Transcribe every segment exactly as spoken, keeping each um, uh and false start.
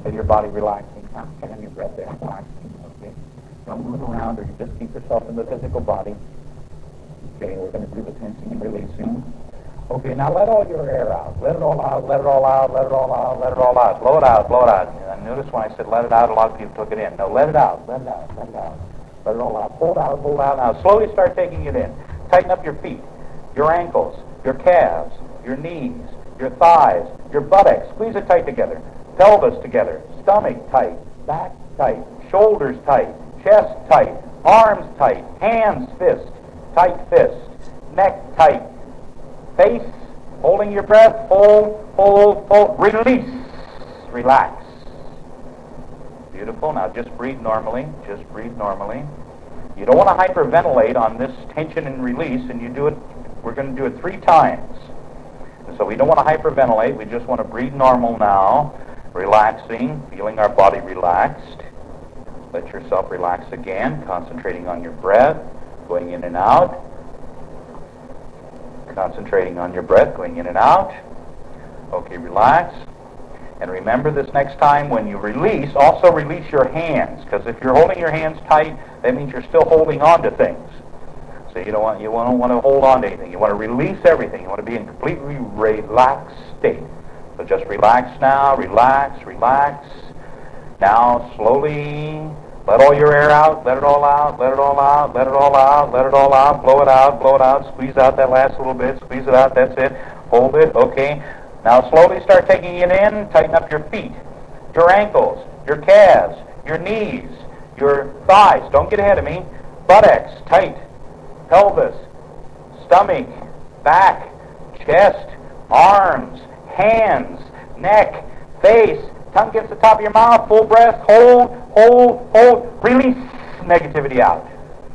Feel your body relaxing. Now, check on your breath there. Relaxing. Okay. Don't move around, or you just keep yourself in the physical body. Okay, we're going to do the tensing and releasing. Okay, now let all your air out. Let it all out, let it all out, let it all out, let it all out. Blow it out, blow it out. And notice when I said let it out, a lot of people took it in. No, let it out, let it out, let it out. Let it all out. Hold out, hold out. Now slowly start taking it in. Tighten up your feet, your ankles, your calves, your knees, your thighs, your buttocks. Squeeze it tight together. Pelvis together. Stomach tight. Back tight. Shoulders tight. Chest tight. Arms tight. Hands, fist. Tight fist. Neck tight. Face, holding your breath. Hold, hold, hold. Release. Relax. Beautiful. Now just breathe normally. Just breathe normally. You don't want to hyperventilate on this tension and release, and you do it, we're going to do it three times. And so we don't want to hyperventilate. We just want to breathe normal now. Relaxing, feeling our body relaxed. Let yourself relax again, concentrating on your breath, going in and out. Concentrating on your breath, going in and out. Okay, relax. And remember this next time when you release, also release your hands, because if you're holding your hands tight, that means you're still holding on to things. So you don't want you don't want to hold on to anything. You want to release everything. You want to be in completely relaxed state. So just relax now, relax, relax. Now slowly let all your air out, let it all out, let it all out, let it all out, let it all out, blow it out, blow it out, squeeze out that last little bit, squeeze it out, that's it. Hold it, okay. Now slowly start taking it in, tighten up your feet, your ankles, your calves, your knees, your thighs, don't get ahead of me, buttocks, tight, pelvis, stomach, back, chest, arms, hands, neck, face, tongue gets to the top of your mouth, full breath, hold, hold, hold, release negativity out.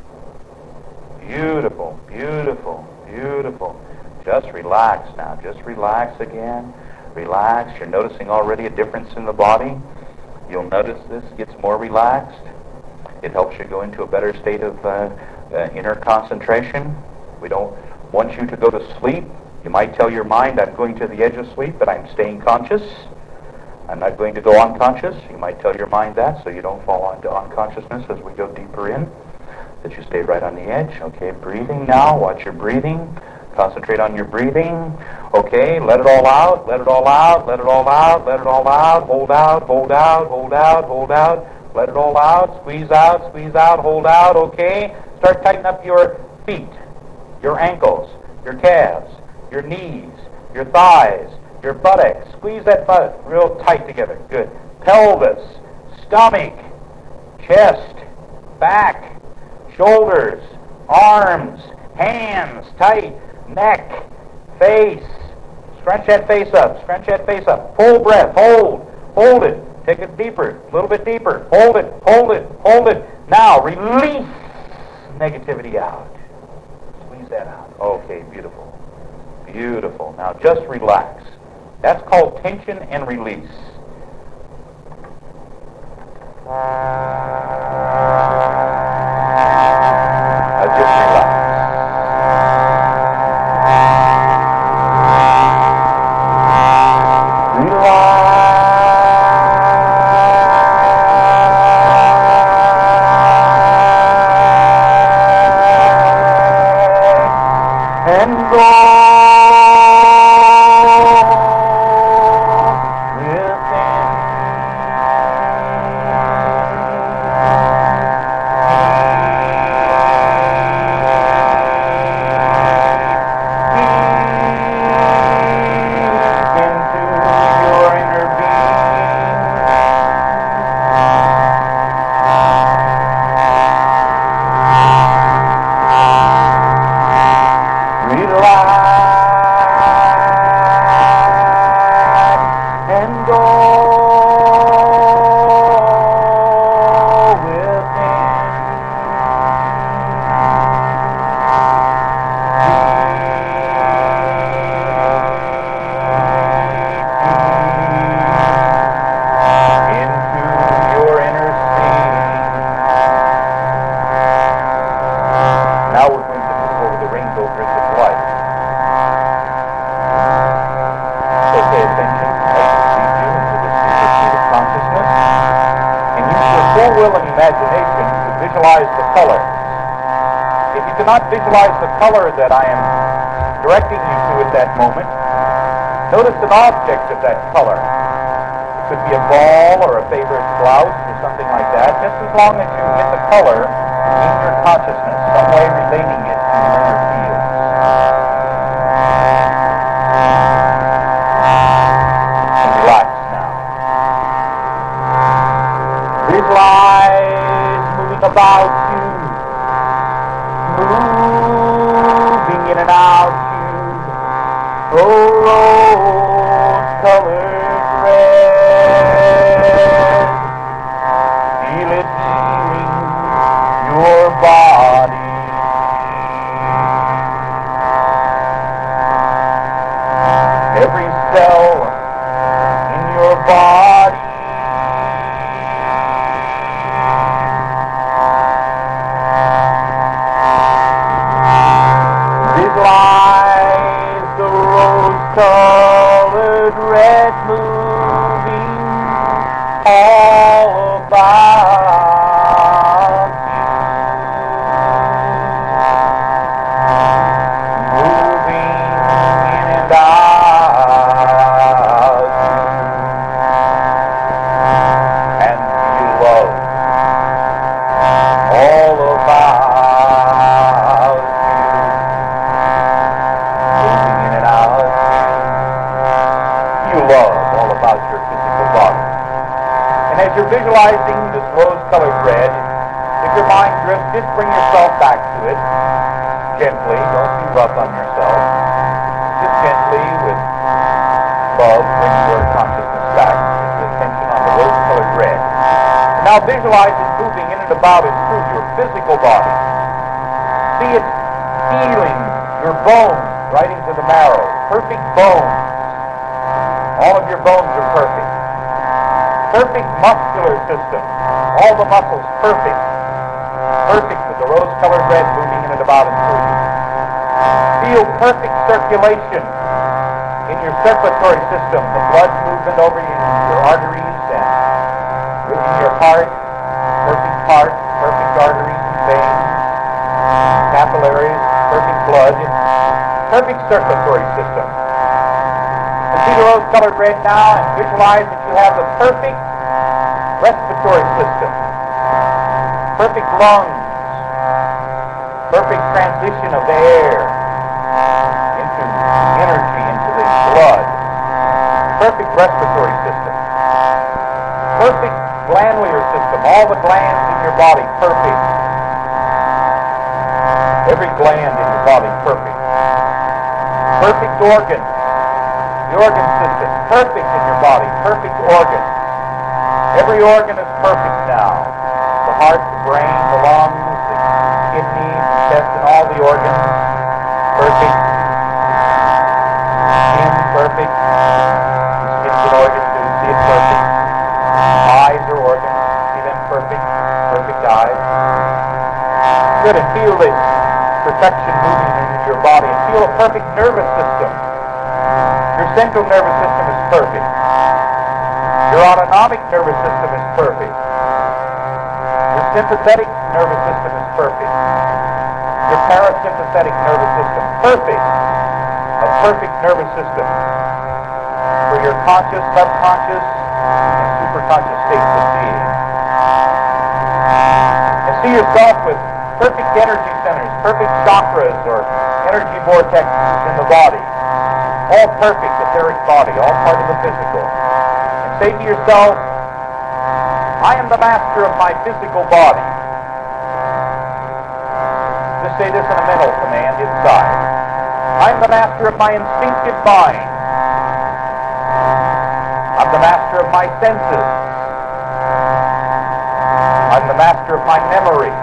Beautiful, beautiful, beautiful. Just relax now. Just relax again. Relax. You're noticing already a difference in the body. You'll notice this gets more relaxed. It helps you go into a better state of uh, uh, inner concentration. We don't want you to go to sleep. You might tell your mind, I'm going to the edge of sleep, but I'm staying conscious. I'm not going to go unconscious. You might tell your mind that so you don't fall into unconsciousness as we go deeper in, that you stay right on the edge. Okay, breathing now. Watch your breathing. Concentrate on your breathing. Okay, let it all out, let it all out, let it all out, let it all out. Hold out, hold out, hold out, hold out. Let it all out, squeeze out, squeeze out, hold out. Okay, start tightening up your feet, your ankles, your calves, your knees, your thighs, your buttocks. Squeeze that butt real tight together. Good. Pelvis, stomach, chest, back, shoulders, arms, hands, tight. Neck, face, scrunch that face up, scrunch that face up. Full breath, hold, hold it. Take it deeper, a little bit deeper. Hold it, hold it, hold it. Now, release negativity out. Squeeze that out. Okay, beautiful. Beautiful. Now, just relax. That's called tension and release. Now, just relax. imagination to visualize the colors. If you cannot visualize the color that I am directing you to at that moment, notice an object of that color. It could be a ball or a favorite blouse or something like that, just as long as you get the color in your consciousness, some way relating it to your inner fields. And relax now. Visualize moving about you, moving in and out you, rose-colored red. Feel it healing your body. Every cell in your body. Visualize the rose-colored red moving all about you, moving in and out, and you love all about love all about your physical body. And as you're visualizing this rose-colored red, if your mind drifts, just bring yourself back to it gently. Don't be rough on yourself. Just gently, with love, bring your consciousness back. Keep your attention on the rose-colored red. And now visualize it moving in and about and through your physical body. See it healing your bones right into the marrow. Perfect bones. All of your bones are perfect. Perfect muscular system. All the muscles perfect. Perfect with the rose-colored red moving in and about and through you. Feel perfect circulation in your circulatory system. The blood movement over your, your arteries and within your heart. Perfect heart, perfect arteries and veins, capillaries, perfect blood, perfect circulatory system. See the rose-colored red now and visualize that you have the perfect respiratory system, perfect lungs, perfect transition of the air into energy, into the blood, perfect respiratory system, perfect glandular system, all the glands in your body perfect, every gland in your body perfect, perfect organs. The organ system, perfect in your body, perfect organs. Every organ is perfect now. The heart, the brain, the lungs, the kidneys, the chest, and all the organs, perfect. Skin, perfect. The skin's an organ too, see it perfect. Eyes are organs, see them perfect. Perfect eyes. Good, and feel this perfection moving into your body, and feel a perfect nervous system. Your central nervous system is perfect. Your autonomic nervous system is perfect. Your sympathetic nervous system is perfect. Your parasympathetic nervous system, perfect. A perfect nervous system for your conscious, subconscious, and superconscious states of being. And see yourself with perfect energy centers, perfect chakras or energy vortexes in the body. All perfect, etheric body, all part of the physical. And say to yourself, I am the master of my physical body. Just say this in a mental command inside. I am the master of my instinctive mind. I'm the master of my senses. I'm the master of my memory.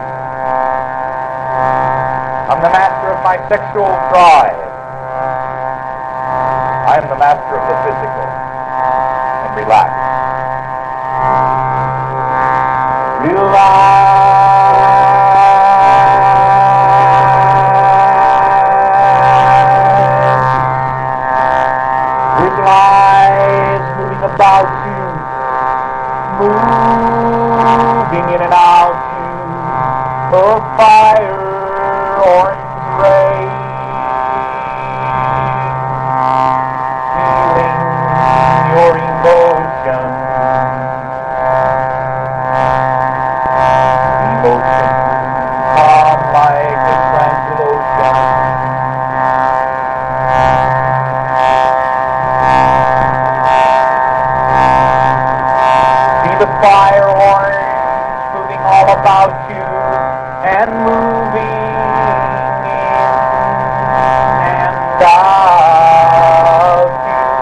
I'm the master of my sexual drive. I am the master of the physical. And relax. Relax. Visualize moving about you. Move moving in and out to a fire, orange ray, feeling your emotion, emotion calm like a tranquil ocean. See the fire orange moving all about you and moving in and out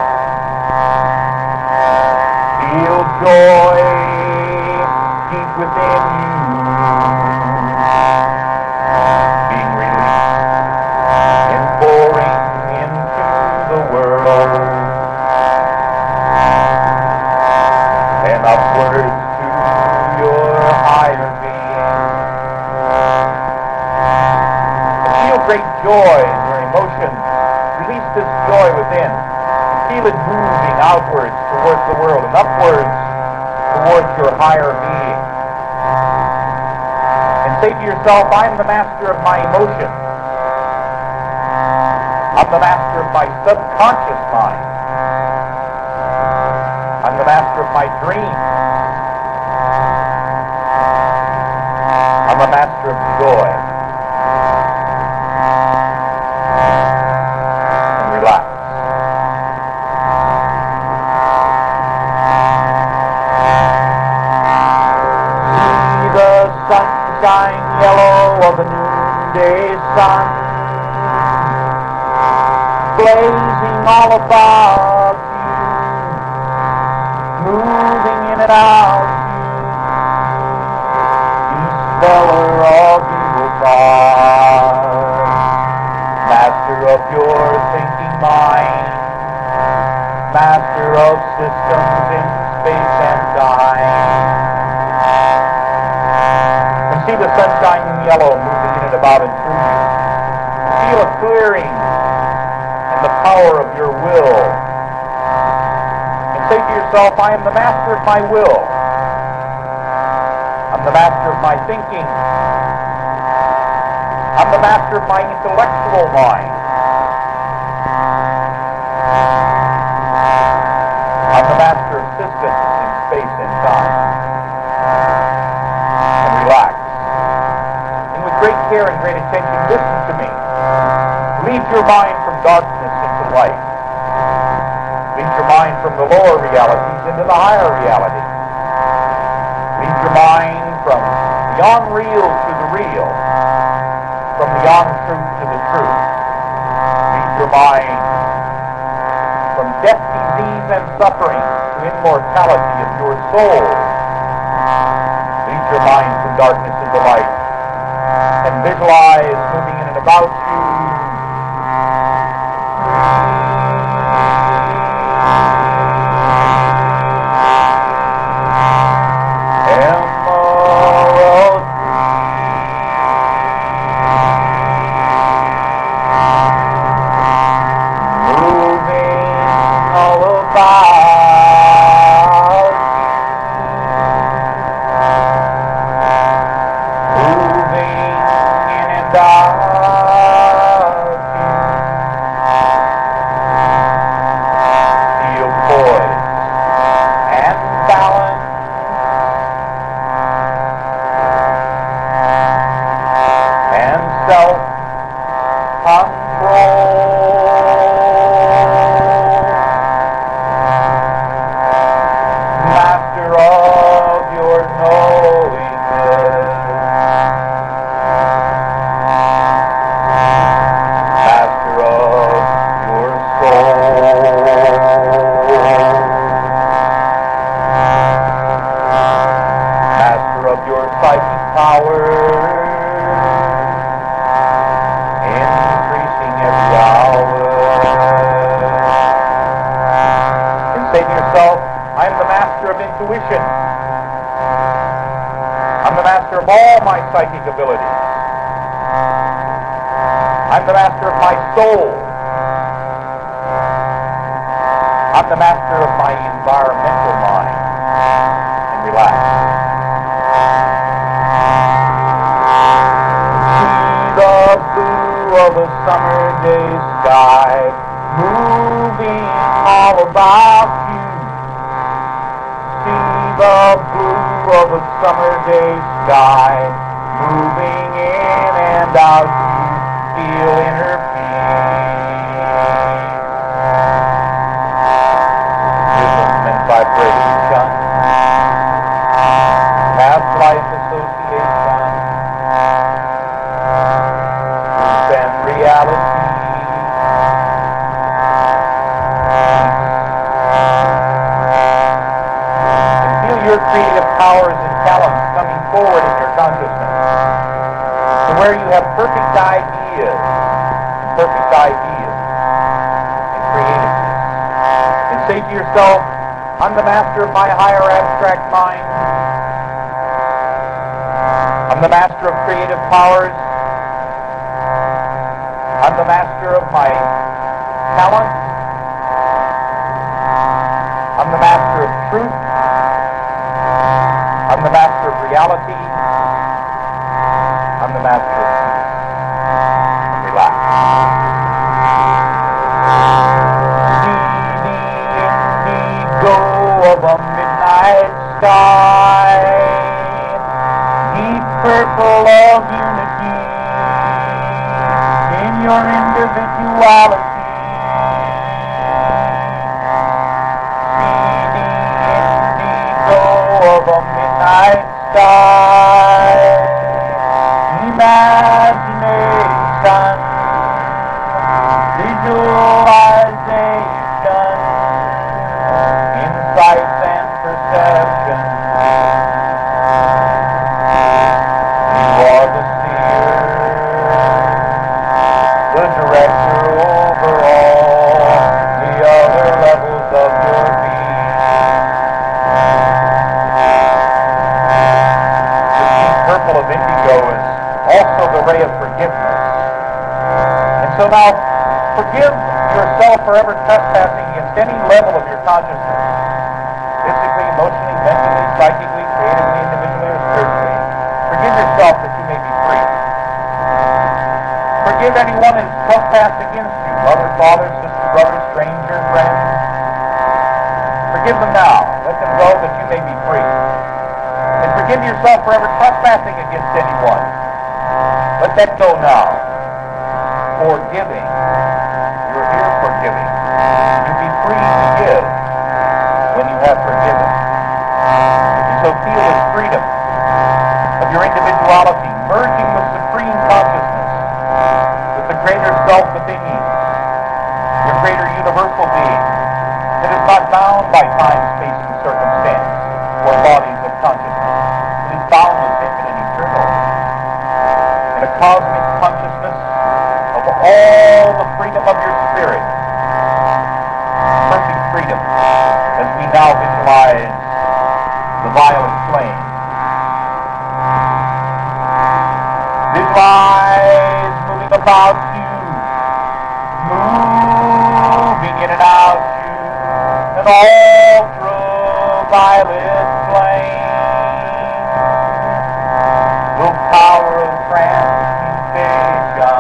you. Feel joy deep within you, being released and pouring into the world and upwards to your higher being. Feel great joy in your emotions. Release this joy within. Feel it moving outwards towards the world and upwards towards your higher being. And say to yourself, I am the master of my emotions. I'm the master of my subconscious mind. I'm the master of my dreams. I'm a master of joy. And relax. See the sunshine yellow of the noonday sun, blazing all about you, moving in and out you, speller of evil thought, master of your thinking mind, master of systems in space and time. And see the sunshine in yellow moving in and about and through you. Feel a clearing and the power of your will. And say to yourself, I am the master of my will. I'm the master of my thinking. I'm the master of my intellectual mind. I'm the master of systems in space and time. And relax. And with great care and great attention, listen to me. Lead your mind from darkness into light. Lead your mind from the lower realities into the higher reality. Lead your mind from the unreal to the real, from the untruth to the truth. Lead your mind from death, disease, and suffering to immortality of your soul. Lead your mind from darkness into light, and visualize moving in and about you intuition. I'm the master of all my psychic abilities. I'm the master of my soul. I'm the master of my environmental mind. And relax. day sky, moving all about you. See the blue of a summer day sky, moving in and out. You feel inner peace. Rhythm and vibration, past life association, truth and reality. And feel your creative powers and talents coming forward in your consciousness to where you have perfect ideas, and perfect ideas and creativeness. And say to yourself, I'm the master of my higher abstract mind. I'm the master of creative powers. I'm the master of my talent. I'm the master of truth. I'm the master of reality. I'm the master of peace. Relax. See the indigo of a midnight sky, deep purple of unity in your individuality. See the indigo of a midnight sky, imagination, visualization, insights and perception. You are the seer, the director over all the other levels of your being. The deep purple of indigo is also the ray of forgiveness. And so now, forgive yourself for ever trespassing against any level of your consciousness, physically, emotionally, mentally, psychically, creatively, individually, or spiritually. Forgive yourself that you may be free. Forgive anyone who has trespassed against you, mother, father, sister, brother, stranger, friend. Forgive them now. Let them go that you may be free. And forgive yourself for ever trespassing against anyone. Let that go now. Forgiving. You're here for giving. You be free to give when you have forgiven. And so feel this freedom of your individuality merging with supreme consciousness, with the greater self within you, your greater universal being that is not bound by time, space, and circumstance, or bodies of consciousness. It is boundless, infinite, and eternal. In a cosmic consciousness of all the freedom of your spirit, perfect freedom, as we now visualize the violet flame. Visualize moving about you, moving in and out you, an ultraviolet flame, the power of transmutation.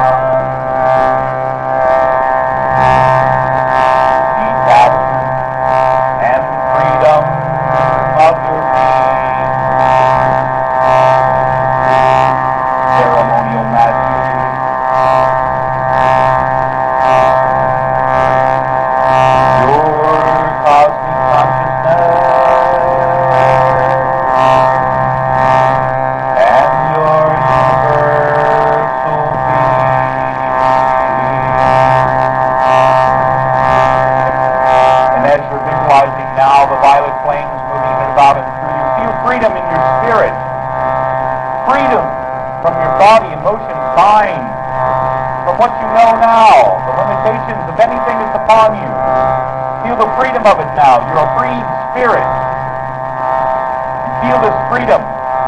What you know now, the limitations of anything that's upon you. Feel the freedom of it now. You're a freed spirit. You feel this freedom.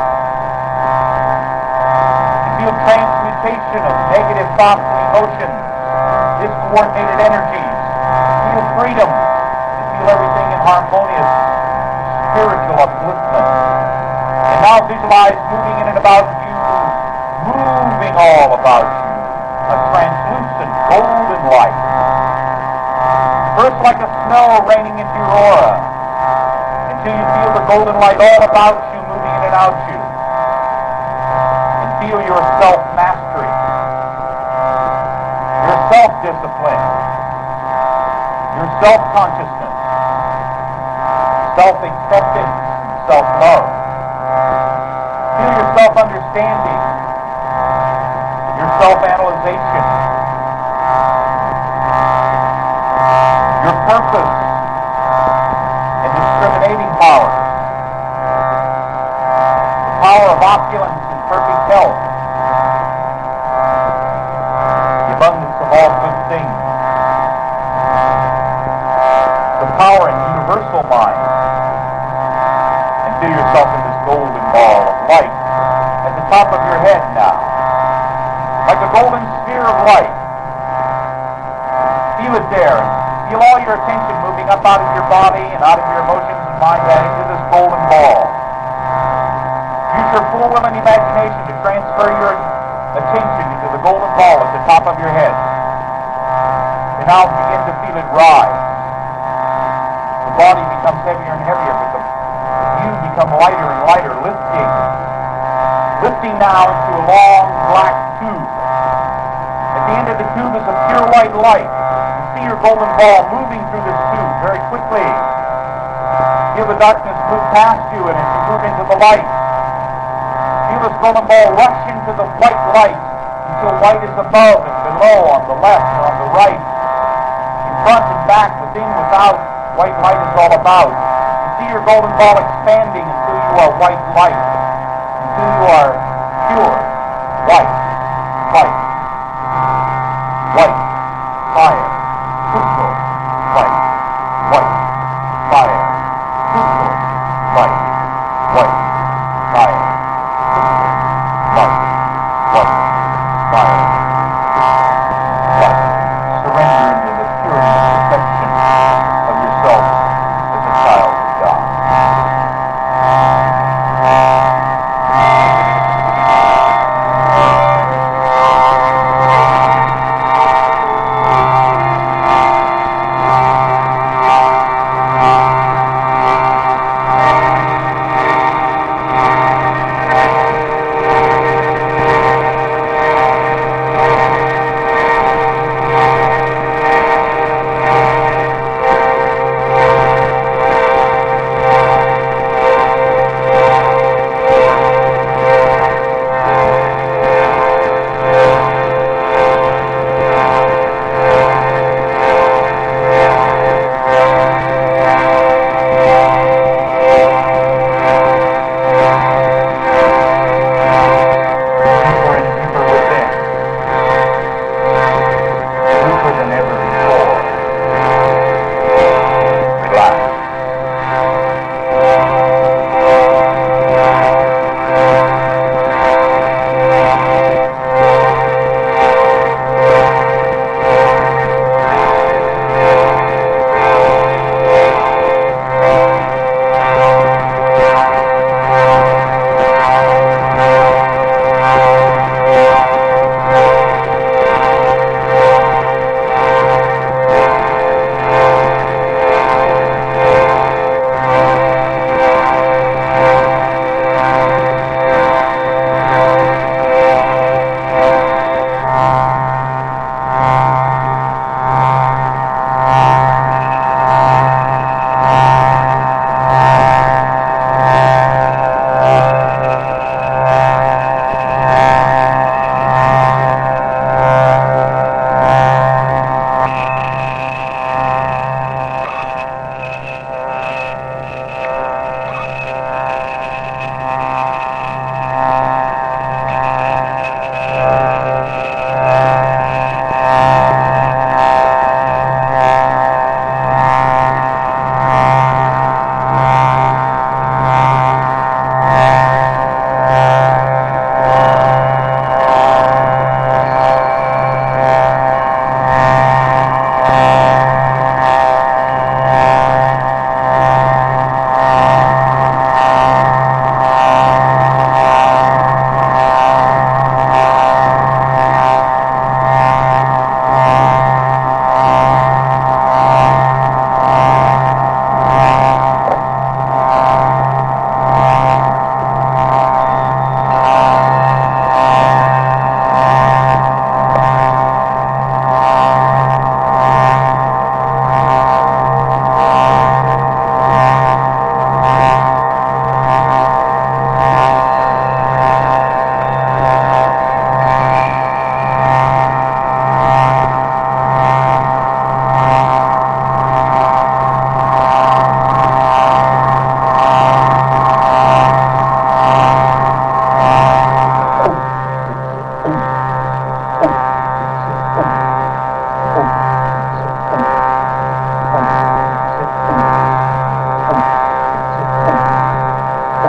You feel transmutation of negative thoughts and emotions, discoordinated energies. Feel freedom. You feel everything in harmonious, spiritual upliftment. And now visualize moving in and about you, moving all about you. A translucent golden light. First like a snow raining into your aura, until you feel the golden light all about you, moving in and out you. And feel your self-mastery, your self-discipline, your self-consciousness, self-acceptance, and self-love. Feel your self-understanding, your self-analyzation, your purpose and discriminating powers, the power of opulence and perfect health, the abundance of all good things, the power and universal mind, and feel yourself in this golden ball of light at the top of your head now, like a golden sphere of light. Feel it there. Feel all your attention moving up out of your body and out of your emotions and mind and into this golden ball. Use your full will and imagination to transfer your attention into the golden ball at the top of your head. And now begin to feel it rise. The body becomes heavier and heavier, but the you become lighter and lighter, lifting. Lifting now into a long black tube. At the end of the tube is a pure white light. See your golden ball moving through this tube very quickly. Feel the darkness move past you and as you move into the light. Feel this golden ball rush into the white light until white is above and below, on the left and on the right, in front and back, within, without. White light is all about. You see your golden ball expanding until you are white light, until you are pure white light, white fire. Crystal, light, white, fire, crystal, light, white, fire, crystal, light, white, fire, light. Surrender into the purity and perfection of yourself as a child of God.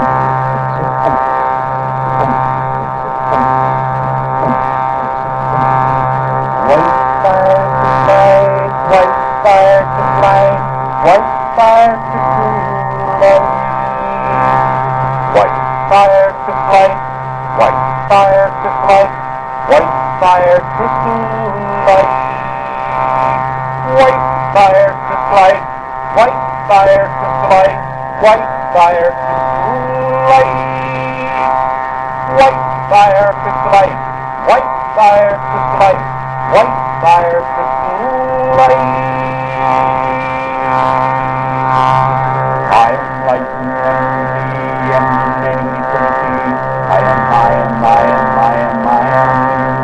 fire to flame, white fire to moonlight. White fire to flight, white fire to flight, white fire to moonlight. White fire to flight, white fire to flight, white fire to moonlight. White fire to flight, white fire to flight, white fire to moonlight. I am lightning energy, emanating eternity. I am, I am, I am, I am, I am.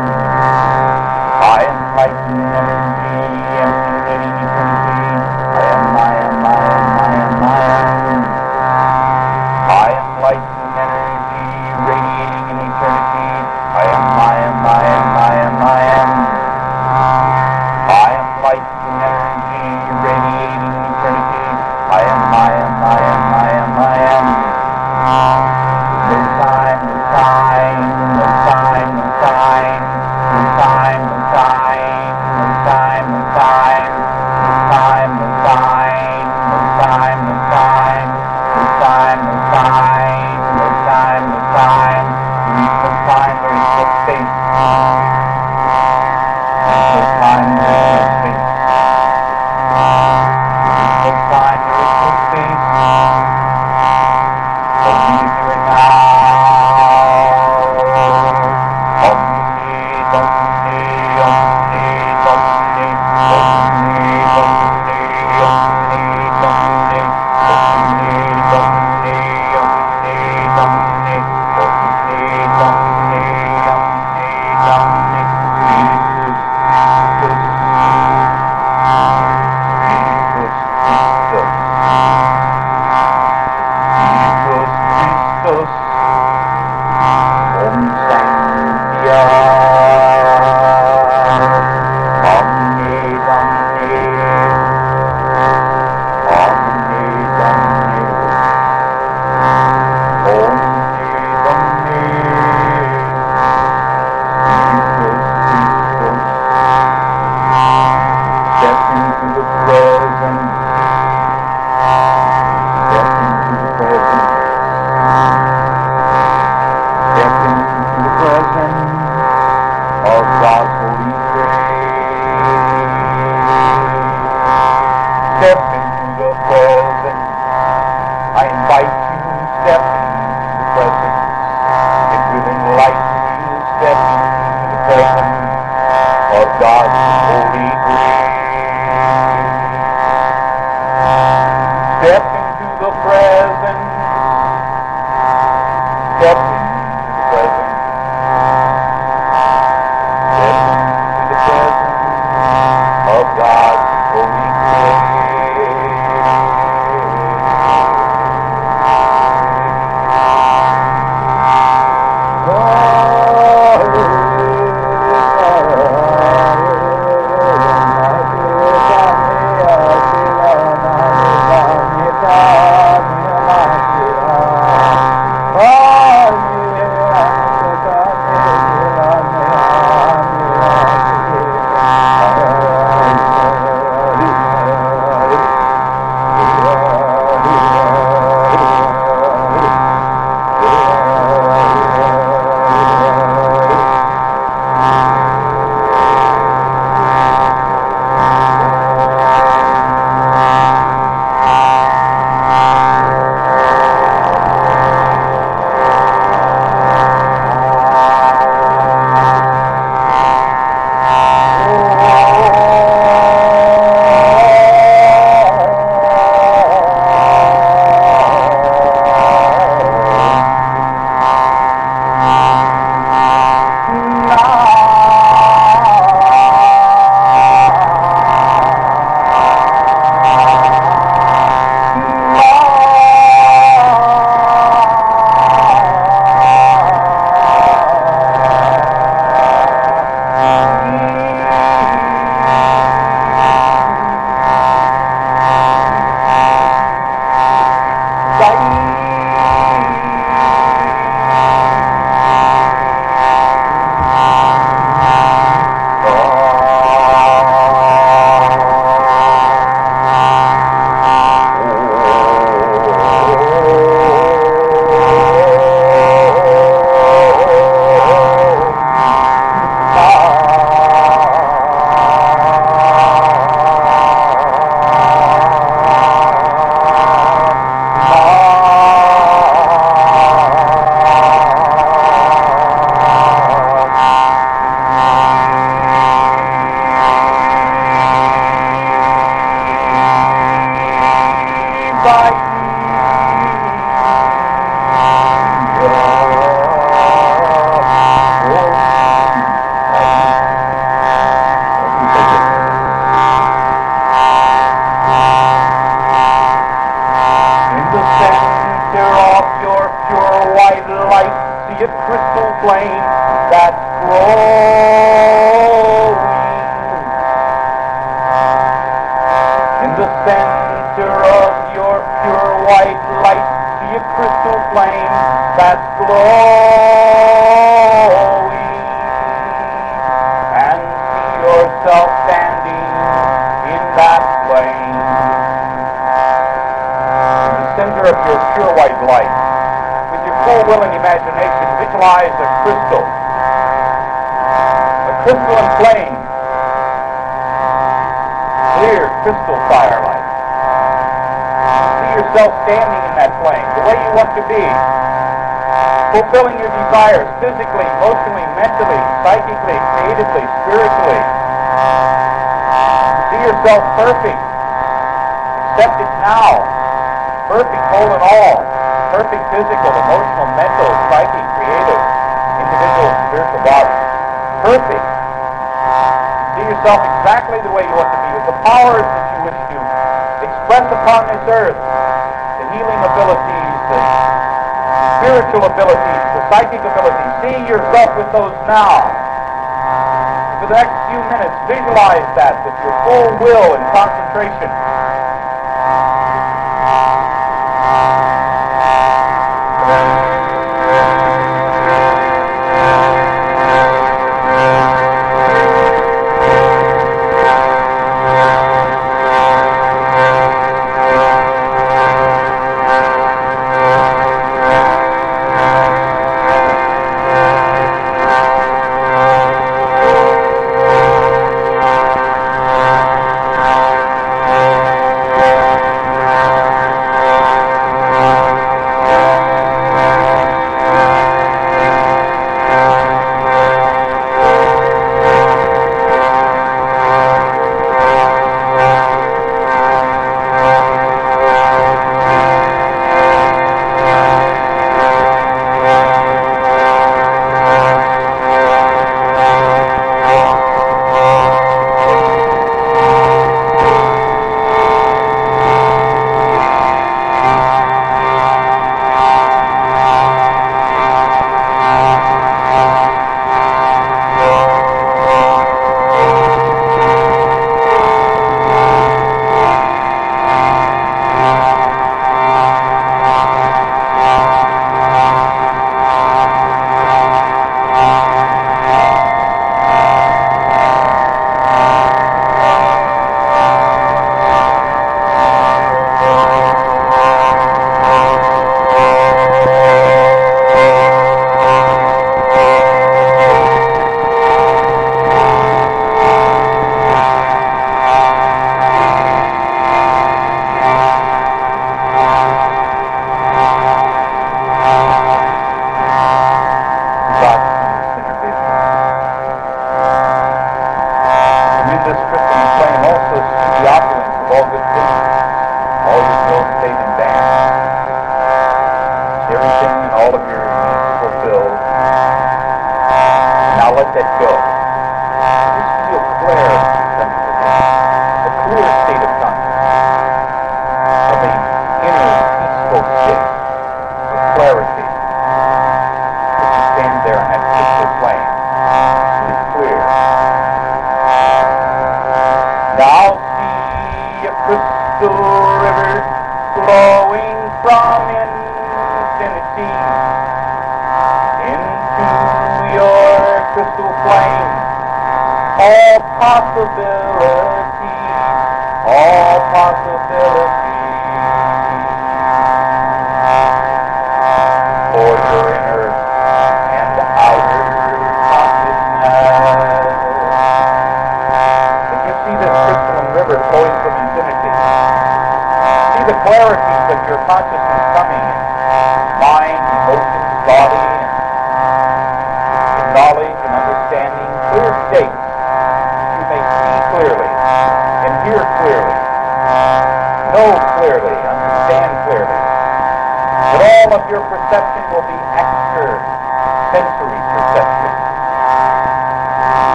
I am lightning energy, emanating eternity. I am, I am, I am, I am, I am. I am lightning energy, radiating in eternity. I am, I am, I am, I am, I am. I am lightning energy, radiating in eternity. I am, I am, I am, I am, I am. No time, no time, no time, no time, no time, no time, no time, no time, no time, no time, no time, no time, no time, no time, no time, no time. There is no time, there is no space. There is no time, there is no space. There is no time, there is no space. Only here and now. Omni, Omni, Omni, Omni, Omni, Omni, Omni, Omni, Omni, Omni, Omni, Omni, Omni, Omni, Omni, Jesus, Jesus, Jesus, Jesus, Jesus, Om Sankhya, Omni, Omni, Omni, Omni, Omni, Omni, Jesus, Jesus, step into the present, step into the present, step into the present of God's holy grace. Step into the present. I invite you to step into the present. It will enlighten you. Step into the present of God's holy grace. Step into the present. Step into the present. Step into the present of God's holy grace. Oh, see a crystal flame that's glowing. In the center of your pure white light, see a crystal flame that's glowing. And see yourself standing in that flame. In the center of your pure white light, with your full willing imagination, visualize a crystal. A crystalline flame. Clear crystal firelight. See yourself standing in that flame, the way you want to be, fulfilling your desires physically, emotionally, mentally, psychically, creatively, spiritually. See yourself perfect. Accept it now. Perfect, whole and all. Perfect physical, emotional, mental, psychic, creative, individual, spiritual body. Perfect. See yourself exactly the way you want to be, with the powers that you wish to express upon this earth, the healing abilities, the spiritual abilities, the psychic abilities. See yourself with those now. For the next few minutes, visualize that with your full will and concentration.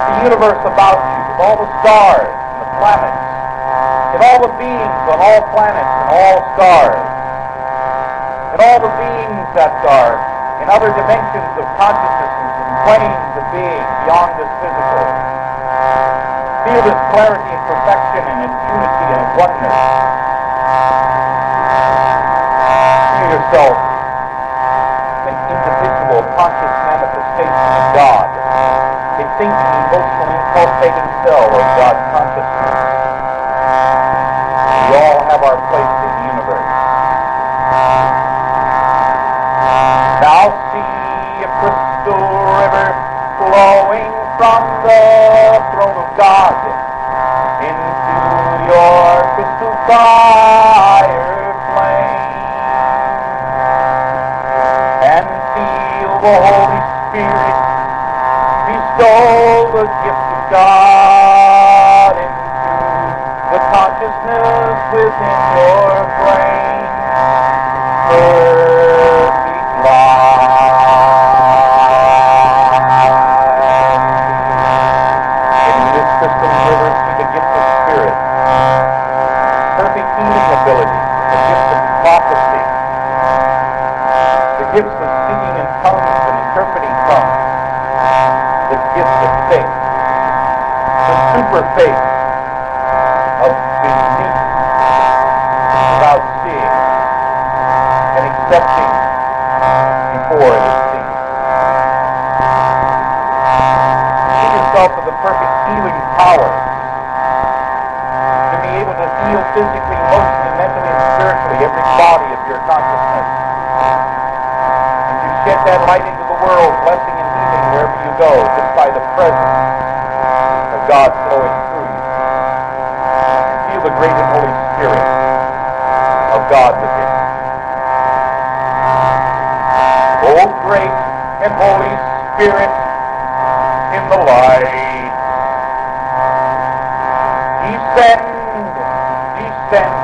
the universe about you, with all the stars and the planets, and all the beings on all planets and all stars, and all the beings that are in other dimensions of consciousness and planes of being beyond this physical. Feel this clarity and perfection and its unity and oneness. Feel yourself an individual conscious manifestation of God, a thinking, emotional, pulsating cell of God consciousness. We all have our place in the universe. Now see a crystal river flowing from the throne of God into your crystal fire flame, and feel the Holy Spirit bestow the gift of God into the consciousness within your brain. Perfect life. In this crystal river, see the gift of spirit, perfect healing ability, the gift of prophecy, the gifts of speaking in tongues and interpreting tongues, the gift of faith, the super faith of belief without seeing and accepting before it is seen. See yourself with the perfect healing power to be able to heal physically, emotionally, mentally, and spiritually every body of your consciousness. And you shed that light into the world, blessing and healing wherever you go, just by the presence of God flowing through you. Feel the great and Holy Spirit of God within you. O great and Holy Spirit in the light, descend, descend,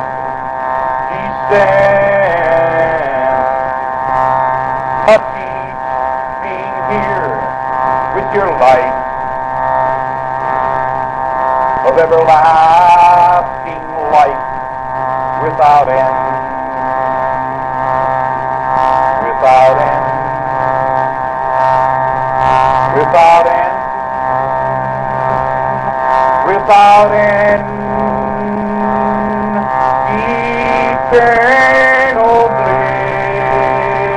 descend. Touch each being here with your light of everlasting light without end, without end, without end, without end, eternal bliss.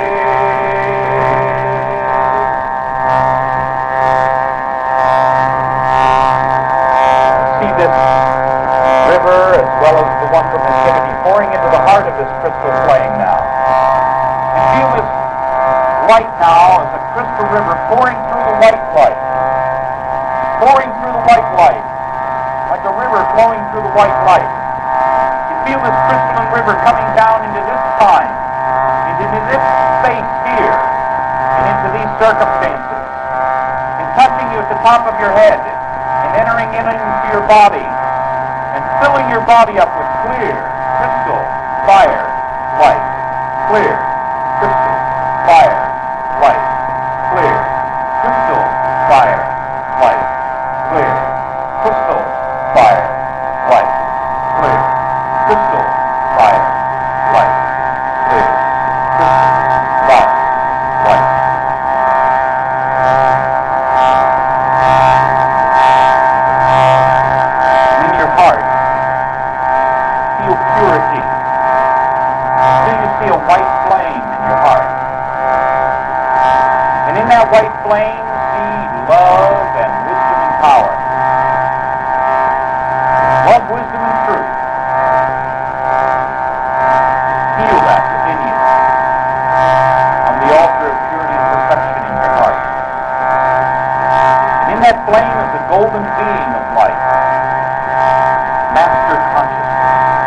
See this river as well as the one from Infinity pouring into the heart of this crystal flame now. And feel this light now as a crystal river pouring through the white light. Pouring through the white light. Like a river flowing through the white light. You feel this crystalline river coming down into this time, into this space here, and into these circumstances, and touching you at the top of your head, and entering in into your body, and filling your body up with clear, crystal, fire, light, clear, crystal, fire, light, clear, crystal, fire, light, clear, crystal, fire, light, clear, crystal, fire, light, clear, crystal, fire, light. In your heart, feel purity. Till you see a white flame in your heart. And in that white flame, see love and wisdom and power. Love, wisdom, and truth. Feel that within you on the altar of purity and perfection in your heart. And in that flame is a golden being of light, Master Consciousness.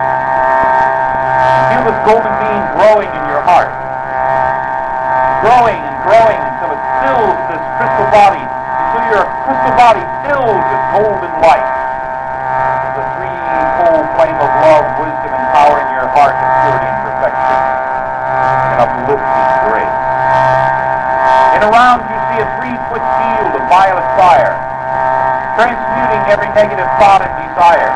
Feel this golden being growing in your heart. Growing and growing until it fills this crystal body, until your crystal body fills with golden light. The three-fold flame of love, wisdom, and power in your heart of purity and perfection, and uplifting grace. And around you see a three-foot shield of violet fire. every negative thought and desire.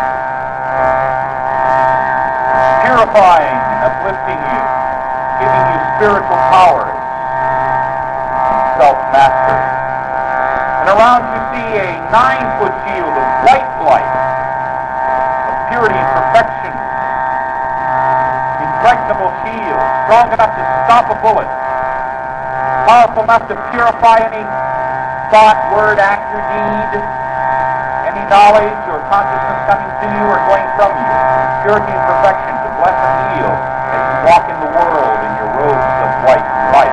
Purifying and uplifting you, giving you spiritual powers and self-mastery. And around you see a nine-foot shield of white light, of purity and perfection, impregnable shield, strong enough to stop a bullet, powerful enough to purify any thought, word, act, or deed, any knowledge or consciousness coming to you or going from you. Purity and perfection to bless and heal as you walk in the world in your robes of white light.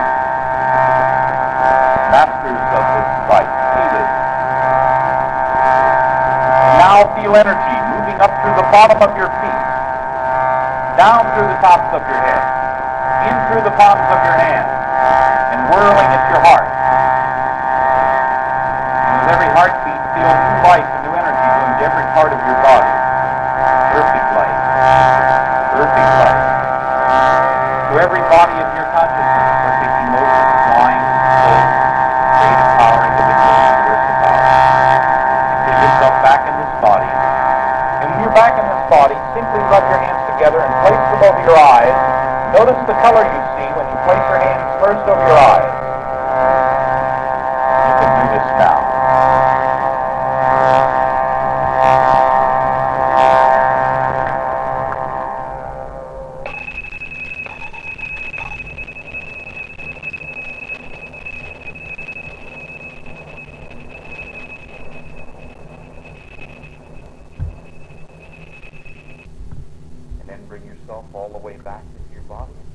Masters of this light, see this. And now feel energy moving up through the bottom of your feet, down through the tops of your head, in through the palms of your hands, and whirling at your heart. And with every heartbeat, feel new life and new energy going to every part of your body. Perfect life. Perfect life. To every body of your consciousness, perfect emotions, mind, soul, creative power, individual, universal power. And put yourself back in this body. And when you're back in this body, simply rub your hands together and place them over your eyes. Notice the color you see when you place your hands first over your eyes. You can do this now. And then bring yourself all the way back into your body.